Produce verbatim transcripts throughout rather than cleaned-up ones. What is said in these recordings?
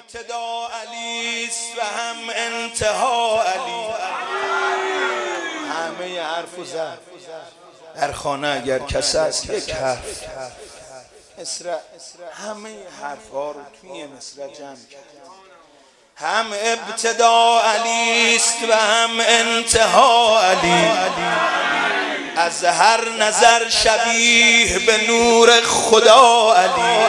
ابتدا علیست و هم انتها علی. همه حرف و زد در خانه اگر کسی است یک حرف مصرع همه حرف ها رو توی مصرع جمع کرد. هم ابتدا علیست و هم انتها علی، از هر نظر شبیه به نور خدا علی.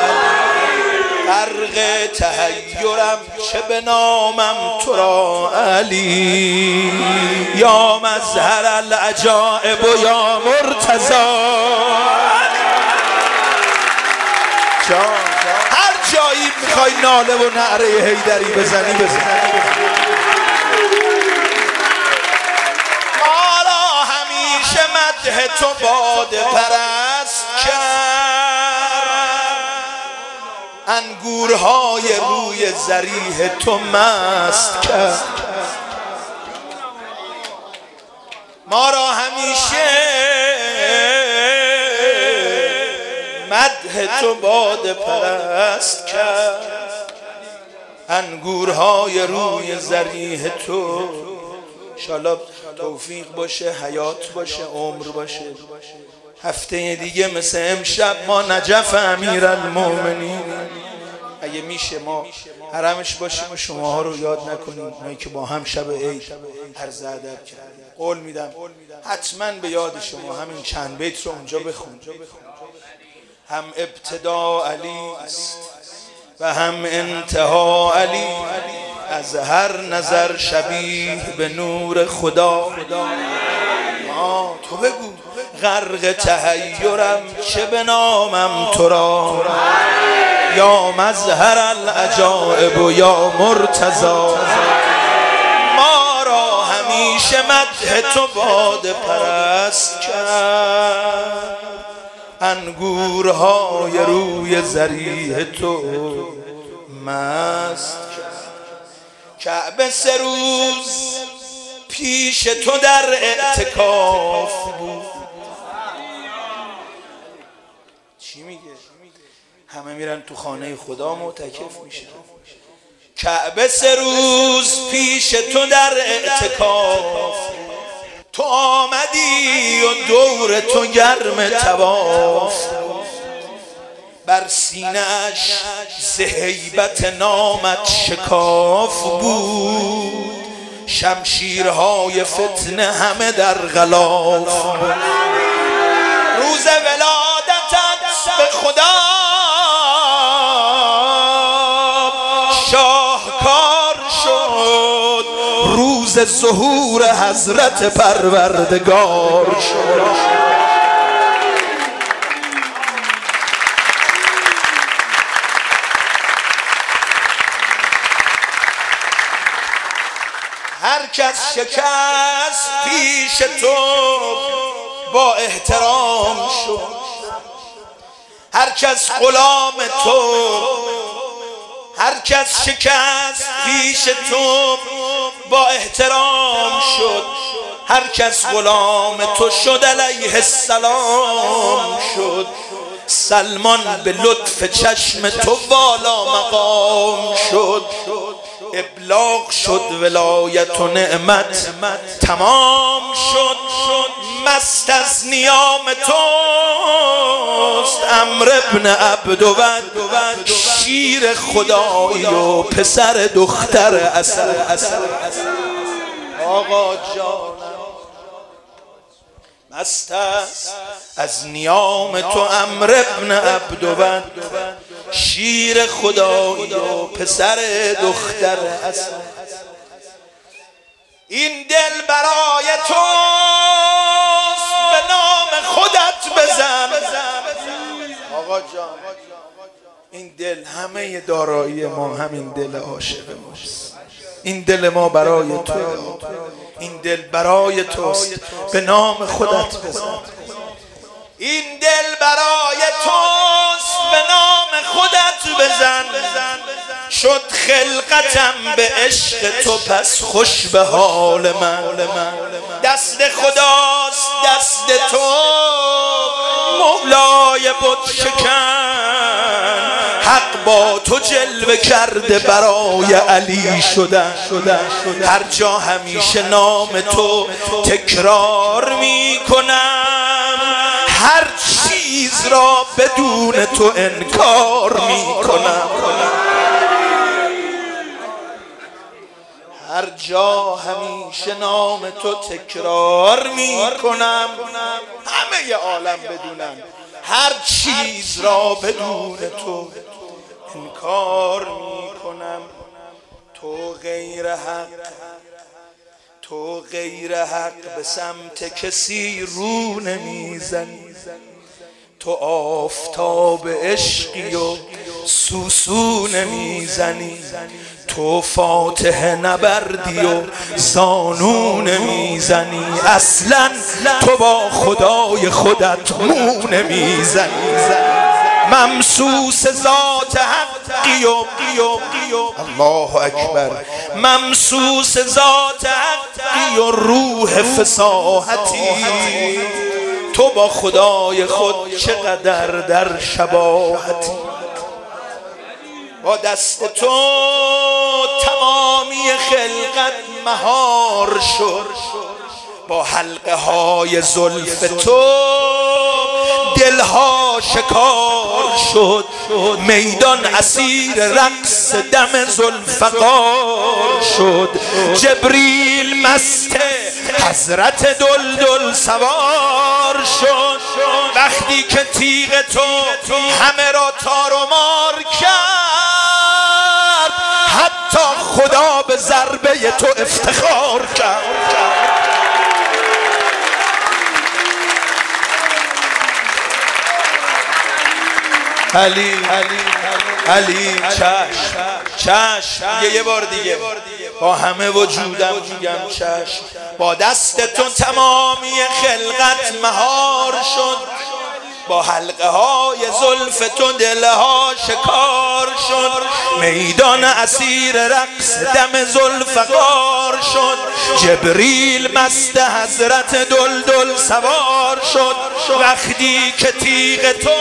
غرق تحیرم چه بنامم تو را علی، یا مظهر العجائب و یا مرتضی. هر جایی میخوای ناله و نعره حیدری بزنی بزنی. ما را همیشه مدح تو باده پرست کرد، انگورهای روی ضریح تو مست کرد. ما را همیشه مدح تو باده پرست کرد، انگورهای روی ضریح تو. انشالله توفیق باشه، حیات باشه، عمر باشه. هفته دیگه مثل امشب ما نجف امیرالمومنین، اگه میشه ما حرمش باشیم و شماها رو یاد نکنیم، اونایی که با هم شب عید عرض ادب کردیم. قول میدم حتما به یاد شما همین چند بیت رو اونجا بخون. هم ابتدا علی است و هم انتها علی، از هر نظر شبیه به نور خدا. آه تو بگو غرق تحیرم چه بنامم تو را، یا مظهر العجائب و یا مرتضی. ما را همیشه مدح تو باده پرست کرد، انگورهای روی ضریح تو مست کرد. کعبه سه روز پیش تو در اعتکاف بود. چی میگه؟ همه میرن تو خانه خدا معتکف میشن. کعبه سه روز پیش تو در اعتکاف، تو آمدی و دور تو گرم طواف. بر سینه‌اش ز هیبت نامت شکاف بود، شمشیرهای فتنه همه در غلاف. روز ولادتت به خدا شاهکار شد، روز ظهور حضرت پروردگار شد. هر کس شکست پیش تو با احترام شد، هر کس غلام تو. هر کس شکست پیش تو با احترام شد، هر کس غلام تو شد علیه السلام شد. سلمان به لطف چشم تو والا مقام شد، ابلاغ شد ولایت و نعمت تمام شد. مست از نیام توست عمرو ابن عبدود، شیر خدایی و پسر دختر اسد. آقا جان مست از نیام تو عمرو ابن عبدود، شیر خدایی و پسر دختر اسد. این دل برای توست به نام خودت بزن. آقا جان این دل همه دارایی ما همین دل عاشق ماست. این دل ما برای تو، این دل برای توست به نام خودت بزن. این دل برای توست به نام خودت بزن. شد خلقتم به عشق تو پس خوش به حال من. دست خداست دست تو مولای بت شکن، حق با تو جلوه کرده برای علی شدن. هر جا همیشه نام تو تکرار می کنم، هر چیز را بدون تو انکار می کنم. هر جا همیشه نام تو تکرار می کنم، همه عالم بدونم هر چیز را بدون تو انکار می کنم. تو غیر حق، تو غیر حق به سمت کسی رو نمیزنی. تو آفتاب عشقی و سوسو نمیزنی. تو فاتحه نبردی و زانو نمیزنی. اصلا تو با خدای خودت مو نمیزنی. ممسوس ذات حقی و الله اکبر، ممسوس ذات حقی و روح فصاحتی. تو با خدای خود چقدر در شباهتی. با دست تو تمامی خلقت مهار شد، با حلقه های زلف تو دلها شکار شد. میدان اسیر رقص دم ذوالفقار شد. جبریل مست حضرت دلدل سوار شد. وقتی که تیغ تو همه را تار و مار کرد، حتی خدا به ضربه تو افتخار کرد. علی علی چشم چشم یه بار دیگه با همه وجودم میگم چشم. با دست تو تمامی خلقت مهار شد، با حلقه های زلف تو دلها شکار شد. میدان اسیر رقص دم ذوالفقار شد. جبریل مست حضرت دلدل سوار شد. وقتی که تیغ تو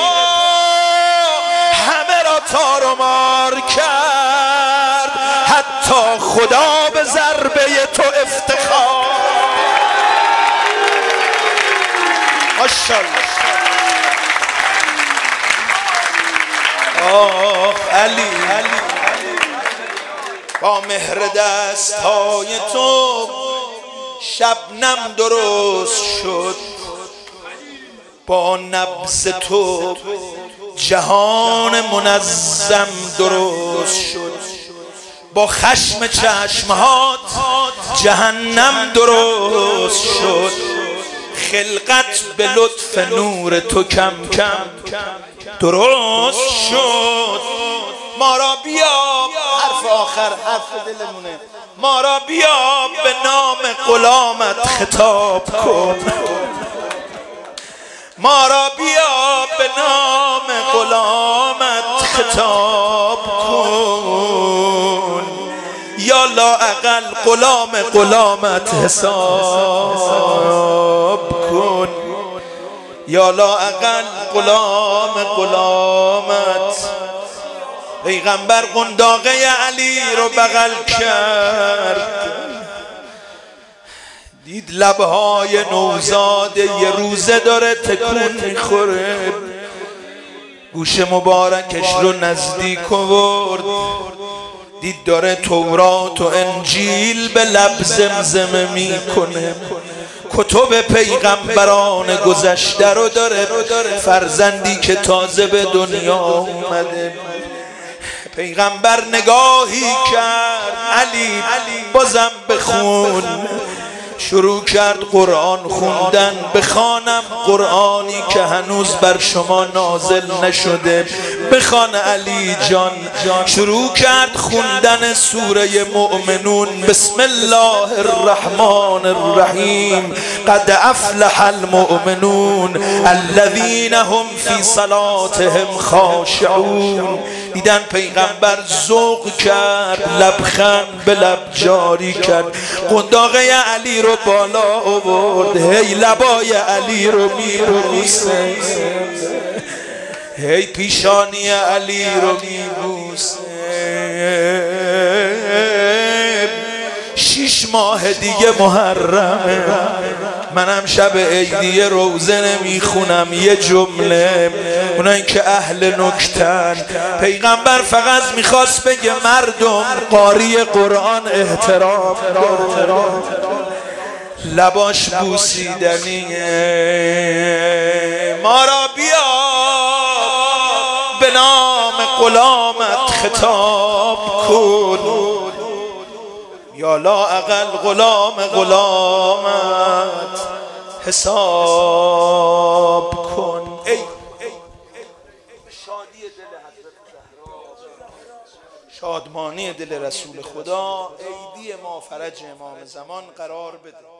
همه را تار و مار کرد، حتی خدا به ضربه تو افتخار. ماشاءالله. آه علی با مهر دست های تو شبنم درست شد. با نبض تو جهان منظم درست شد. با خشم چشمهات جهنم درست شد. خلقت به لطف نور تو کم کم درست شد. ما را بیاب، حرف آخر حرف دلمونه، ما را بیاب به نام غلامت خطاب کن. ما را بیاب به نام غلامت خطاب کن. یا لااقل غلام غلامت حساب کن. یا لااقل غلام غلامت. پیغمبر قنداقه علی رو بغل کرد، دید لبهای نوزاد یه روزه داره تکون میخوره. گوش مبارکش رو نزدیک آورد، دید داره تورات و انجیل به لب زمزمه میکنه. کتب پیغمبران گذشته رو داره، فرزندی که تازه به دنیا اومده. پیغمبر نگاهی کرد، علی بازم بخون. شروع کرد قرآن خوندن. بخوانم قرآنی که هنوز بر شما نازل نشده. بخوان علی جان. شروع کرد خوندن سوره مؤمنون. بسم الله الرحمن الرحیم. قد افلح المؤمنون الذین هم فی صلاتهم خاشعون. دیدن پیغمبر ذوق کرد، لبخند به لب جاری کرد، قنداقه علی رو بالا آورد، هی لبای علی رو میبوسه، هی پیشانی علی رو میبوسه، شیش ماه دیگه محرمه، منم شب عیدی روزه نمیخونم یه جمله، اونایی که اهل نکتن. پیغمبر فقط میخواست بگه مردم قاری قرآن احترام احترام لباش بوسیدنیه. ما را بیا به نام غلامت خطاب کن، یا لااقل غلام غلامت حساب کن. ای شادی دل حضرت زهرا، شادمانی دل رسول خدا، عیدی ما فرج امام زمان قرار بده.